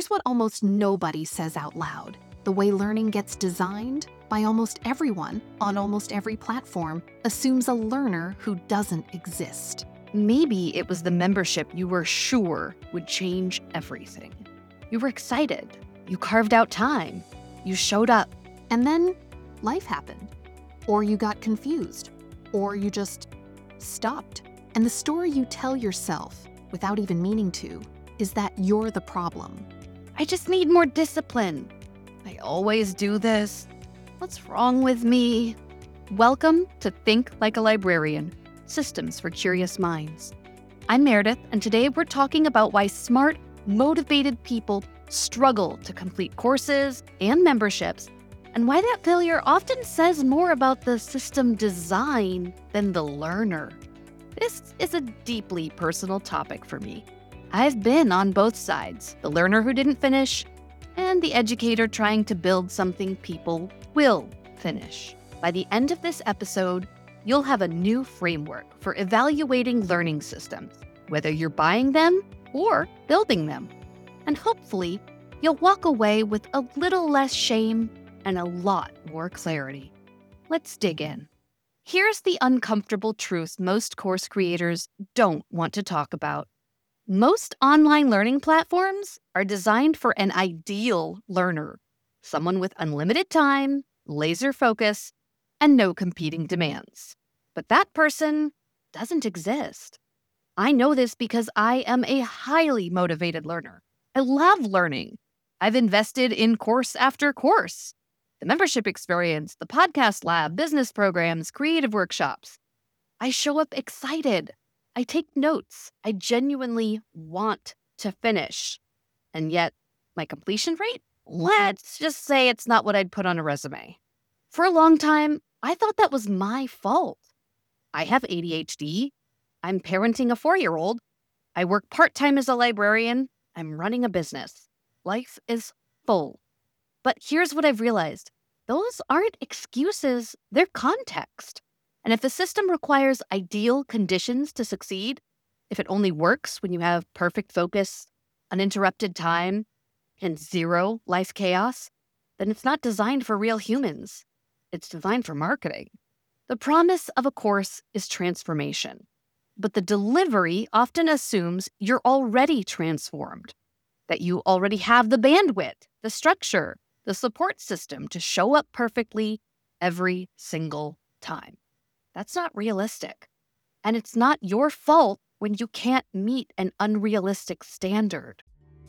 Here's what almost nobody says out loud. The way learning gets designed by almost everyone on almost every platform assumes a learner who doesn't exist. Maybe it was the membership you were sure would change everything. You were excited. You carved out time. You showed up. And then life happened. Or you got confused. Or you just stopped. And the story you tell yourself, without even meaning to, is that you're the problem. I just need more discipline. I always do this. What's wrong with me? Welcome to Think Like a Librarian, Systems for Curious Minds. I'm Meredith, and today we're talking about why smart, motivated people struggle to complete courses and memberships, and why that failure often says more about the system design than the learner. This is a deeply personal topic for me. I've been on both sides, the learner who didn't finish and the educator trying to build something people will finish. By the end of this episode, you'll have a new framework for evaluating learning systems, whether you're buying them or building them. And hopefully, you'll walk away with a little less shame and a lot more clarity. Let's dig in. Here's the uncomfortable truth most course creators don't want to talk about. Most online learning platforms are designed for an ideal learner, someone with unlimited time, laser focus, and no competing demands. But that person doesn't exist. I know this because I am a highly motivated learner. I love learning. I've invested in course after course. The membership experience, the podcast lab, business programs, creative workshops. I show up excited. I take notes. I genuinely want to finish. And yet, my completion rate? Let's just say it's not what I'd put on a resume. For a long time, I thought that was my fault. I have ADHD. I'm parenting a 4-year-old. I work part-time as a librarian. I'm running a business. Life is full. But here's what I've realized. Those aren't excuses, they're context. And if the system requires ideal conditions to succeed, if it only works when you have perfect focus, uninterrupted time, and zero life chaos, then it's not designed for real humans. It's designed for marketing. The promise of a course is transformation, but the delivery often assumes you're already transformed, that you already have the bandwidth, the structure, the support system to show up perfectly every single time. That's not realistic. And it's not your fault when you can't meet an unrealistic standard.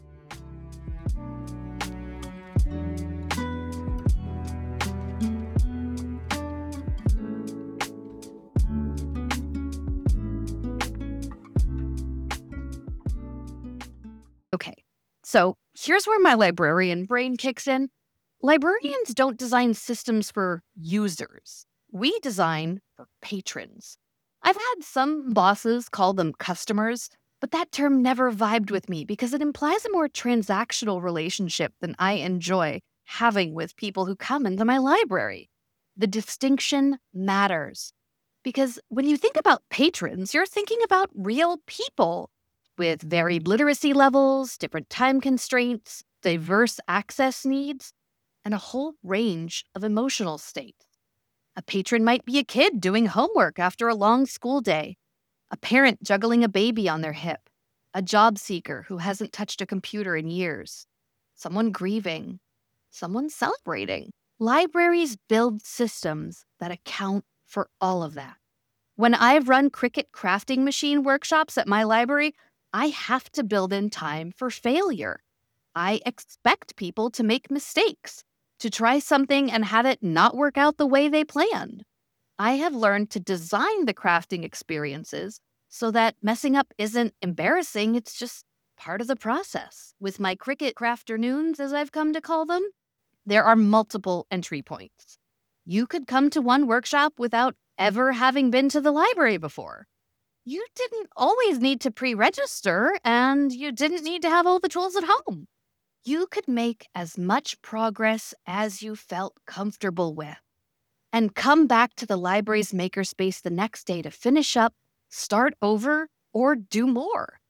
Okay, so here's where my librarian brain kicks in. Librarians don't design systems for users. We design for patrons. I've had some bosses call them customers, but that term never vibed with me because it implies a more transactional relationship than I enjoy having with people who come into my library. The distinction matters because when you think about patrons, you're thinking about real people with varied literacy levels, different time constraints, diverse access needs, and a whole range of emotional states. A patron might be a kid doing homework after a long school day, a parent juggling a baby on their hip, a job seeker who hasn't touched a computer in years, someone grieving, someone celebrating. Libraries build systems that account for all of that. When I've run Cricut crafting machine workshops at my library, I have to build in time for failure. I expect people to make mistakes, to try something and have it not work out the way they planned. I have learned to design the crafting experiences so that messing up isn't embarrassing, it's just part of the process. With my Cricut crafternoons, as I've come to call them, there are multiple entry points. You could come to one workshop without ever having been to the library before. You didn't always need to pre-register, and you didn't need to have all the tools at home. You could make as much progress as you felt comfortable with and come back to the library's makerspace the next day to finish up, start over, or do more.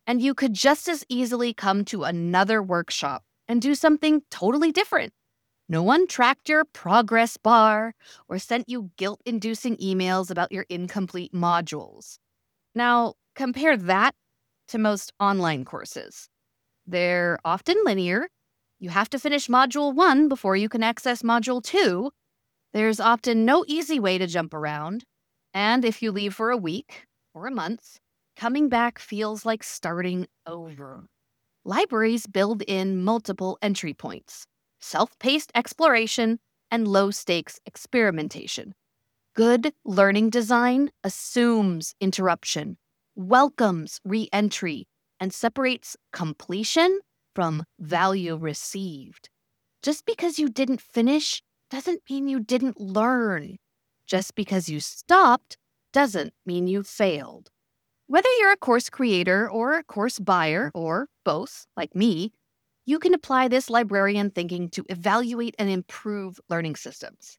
And you could just as easily come to another workshop and do something totally different. No one tracked your progress bar or sent you guilt-inducing emails about your incomplete modules. Now, compare that to most online courses. They're often linear. You have to finish Module 1 before you can access Module 2. There's often no easy way to jump around. And if you leave for a week or a month, coming back feels like starting over. Libraries build in multiple entry points, self-paced exploration, and low-stakes experimentation. Good learning design assumes interruption, welcomes re-entry, and separates completion from value received. Just because you didn't finish doesn't mean you didn't learn. Just because you stopped doesn't mean you failed. Whether you're a course creator or a course buyer, or both, like me, you can apply this librarian thinking to evaluate and improve learning systems.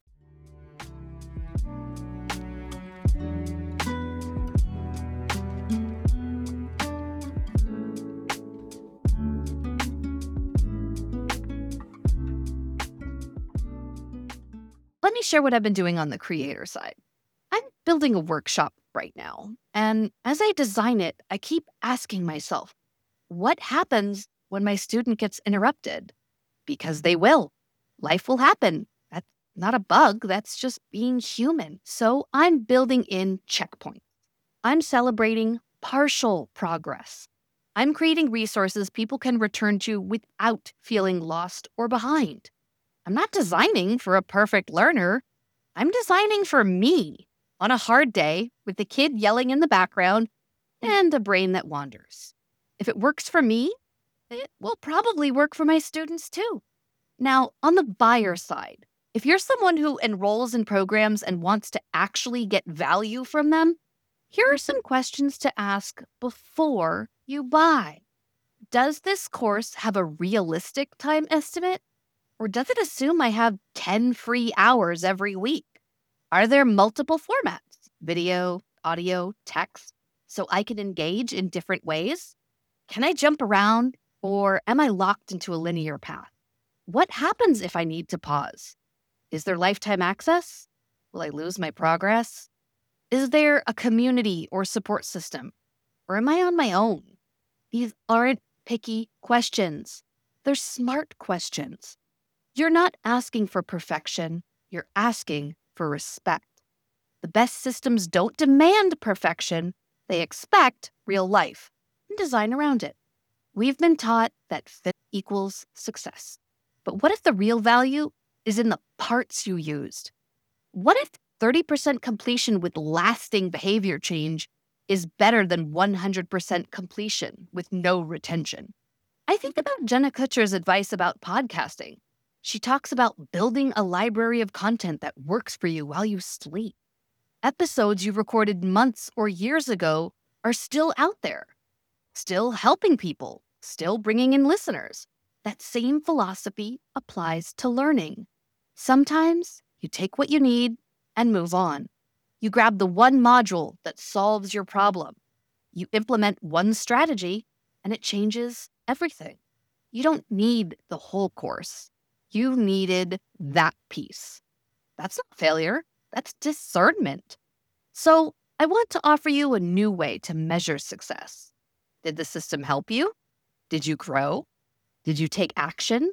Let me share what I've been doing on the creator side. I'm building a workshop right now, and as I design it, I keep asking myself, what happens when my student gets interrupted? Because they will. Life will happen. That's not a bug, that's just being human. So I'm building in checkpoints. I'm celebrating partial progress. I'm creating resources people can return to without feeling lost or behind. I'm not designing for a perfect learner. I'm designing for me on a hard day with the kid yelling in the background and a brain that wanders. If it works for me, it will probably work for my students too. Now, on the buyer side, if you're someone who enrolls in programs and wants to actually get value from them, here are some questions to ask before you buy. Does this course have a realistic time estimate? Or does it assume I have 10 free hours every week? Are there multiple formats, video, audio, text, so I can engage in different ways? Can I jump around, or am I locked into a linear path? What happens if I need to pause? Is there lifetime access? Will I lose my progress? Is there a community or support system? Or am I on my own? These aren't picky questions. They're smart questions. You're not asking for perfection, you're asking for respect. The best systems don't demand perfection, they expect real life and design around it. We've been taught that fit equals success. But what if the real value is in the parts you used? What if 30% completion with lasting behavior change is better than 100% completion with no retention? I think about Jenna Kutcher's advice about podcasting. She talks about building a library of content that works for you while you sleep. Episodes you recorded months or years ago are still out there, still helping people, still bringing in listeners. That same philosophy applies to learning. Sometimes you take what you need and move on. You grab the one module that solves your problem. You implement one strategy and it changes everything. You don't need the whole course. You needed that piece. That's not failure. That's discernment. So I want to offer you a new way to measure success. Did the system help you? Did you grow? Did you take action?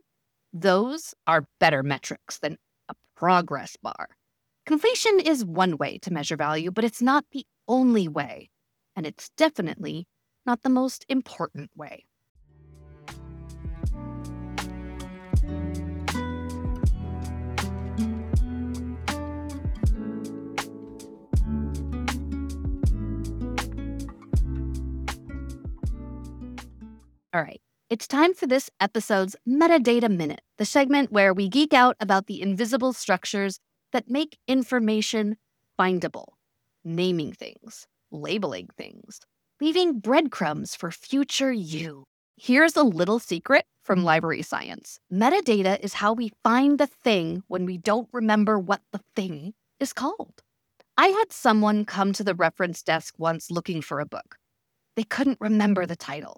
Those are better metrics than a progress bar. Completion is one way to measure value, but it's not the only way. And it's definitely not the most important way. All right, it's time for this episode's Metadata Minute, the segment where we geek out about the invisible structures that make information findable, naming things, labeling things, leaving breadcrumbs for future you. Here's a little secret from library science. Metadata is how we find the thing when we don't remember what the thing is called. I had someone come to the reference desk once looking for a book. They couldn't remember the title.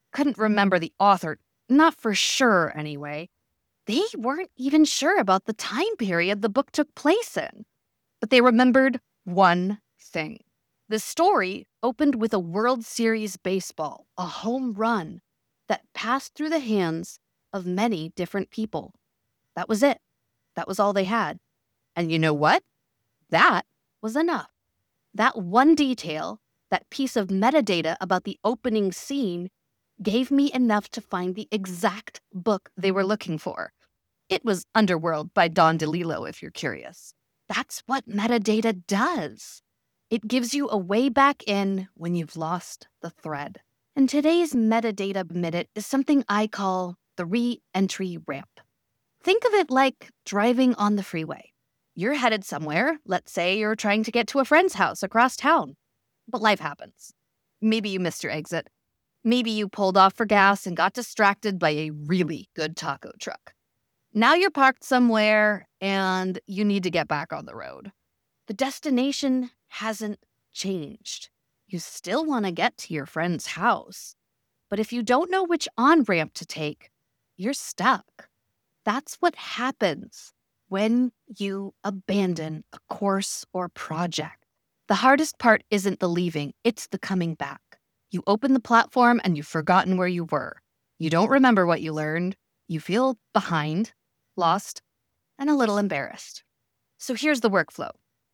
couldn't remember the author, not for sure anyway. They weren't even sure about the time period the book took place in. But they remembered one thing. The story opened with a World Series baseball, a home run that passed through the hands of many different people. That was it. That was all they had. And you know what? That was enough. That one detail, that piece of metadata about the opening scene, gave me enough to find the exact book they were looking for. It was Underworld by Don DeLillo, if you're curious. That's what metadata does. It gives you a way back in when you've lost the thread. And today's metadata minute is something I call the re-entry ramp. Think of it like driving on the freeway. You're headed somewhere. Let's say you're trying to get to a friend's house across town. But life happens. Maybe you missed your exit. Maybe you pulled off for gas and got distracted by a really good taco truck. Now you're parked somewhere and you need to get back on the road. The destination hasn't changed. You still want to get to your friend's house. But if you don't know which on-ramp to take, you're stuck. That's what happens when you abandon a course or project. The hardest part isn't the leaving, it's the coming back. You open the platform and you've forgotten where you were. You don't remember what you learned. You feel behind, lost, and a little embarrassed. So here's the workflow.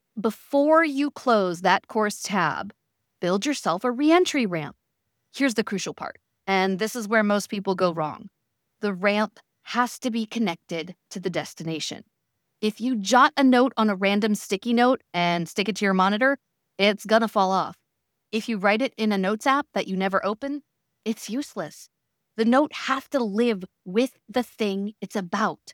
Before you close that course tab, build yourself a re-entry ramp. Here's the crucial part, and this is where most people go wrong. The ramp has to be connected to the destination. If you jot a note on a random sticky note and stick it to your monitor, it's gonna fall off. If you write it in a notes app that you never open, it's useless. The note has to live with the thing it's about.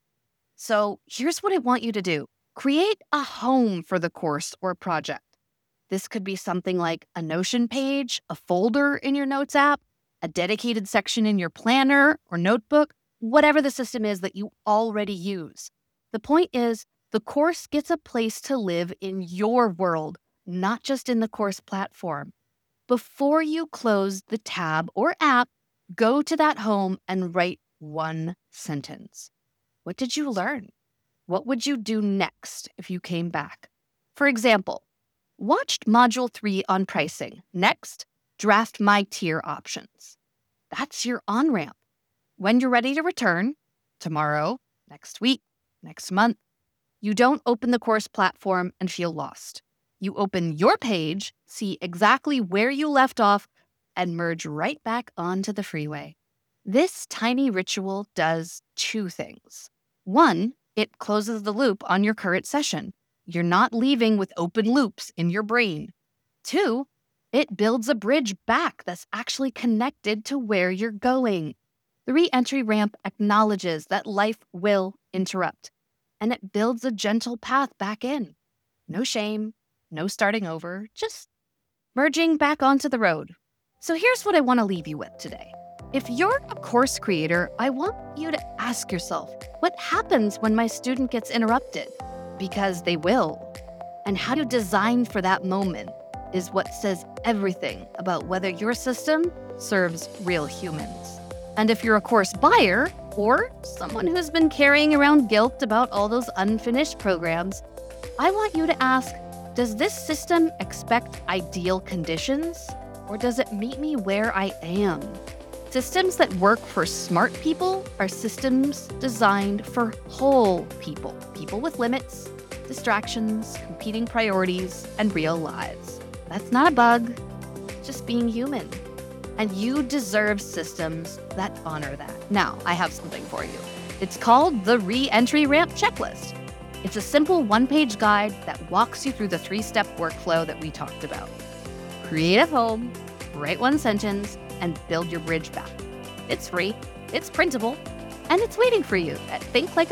So here's what I want you to do. Create a home for the course or project. This could be something like a Notion page, a folder in your notes app, a dedicated section in your planner or notebook, whatever the system is that you already use. The point is, the course gets a place to live in your world, not just in the course platform. Before you close the tab or app, go to that home and write one sentence. What did you learn? What would you do next if you came back? For example, watched Module 3 on pricing. Next, draft my tier options. That's your on-ramp. When you're ready to return, tomorrow, next week, next month, you don't open the course platform and feel lost. You open your page, see exactly where you left off, and merge right back onto the freeway. This tiny ritual does two things. One, it closes the loop on your current session. You're not leaving with open loops in your brain. Two, it builds a bridge back that's actually connected to where you're going. The re-entry ramp acknowledges that life will interrupt, and it builds a gentle path back in. No shame, no starting over, just merging back onto the road. So here's what I want to leave you with today. If you're a course creator, I want you to ask yourself, what happens when my student gets interrupted? Because they will. And how to design for that moment is what says everything about whether your system serves real humans. And if you're a course buyer or someone who's been carrying around guilt about all those unfinished programs, I want you to ask, does this system expect ideal conditions, or does it meet me where I am? Systems that work for smart people are systems designed for whole people. People with limits, distractions, competing priorities, and real lives. That's not a bug, just being human. And you deserve systems that honor that. Now, I have something for you. It's called the Re-Entry Ramp Checklist. It's a simple one-page guide that walks you through the 3-step workflow that we talked about. Create a home, write one sentence, and build your bridge back. It's free, it's printable, and it's waiting for you at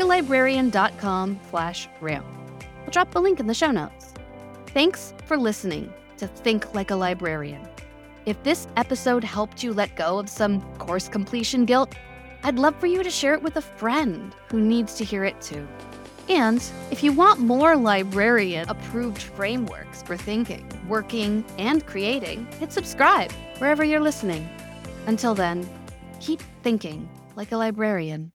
thinklikealibrarian.com/ramp. I'll drop the link in the show notes. Thanks for listening to Think Like a Librarian. If this episode helped you let go of some course completion guilt, I'd love for you to share it with a friend who needs to hear it too. And if you want more librarian-approved frameworks for thinking, working, and creating, hit subscribe wherever you're listening. Until then, Keep thinking like a librarian.